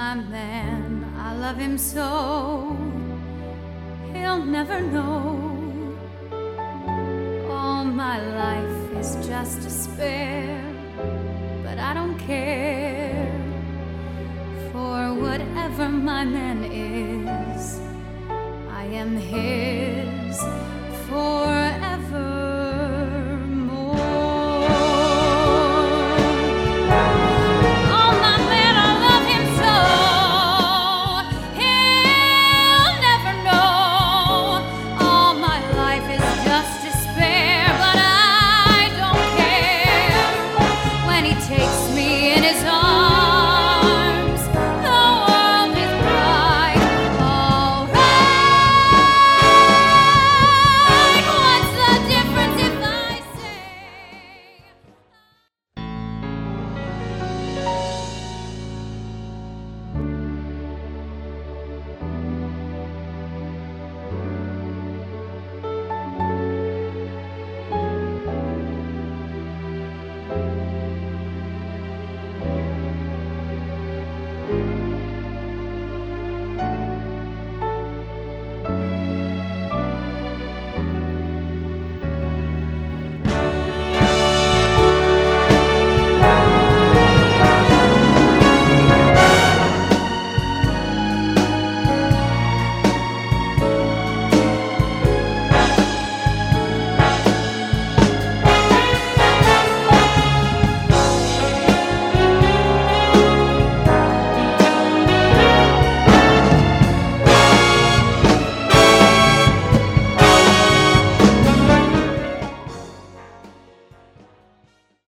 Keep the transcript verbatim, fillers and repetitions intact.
my man, I love him so. He'll never know. All my life is just despair, but I don't care. For whatever my man is, I am his. For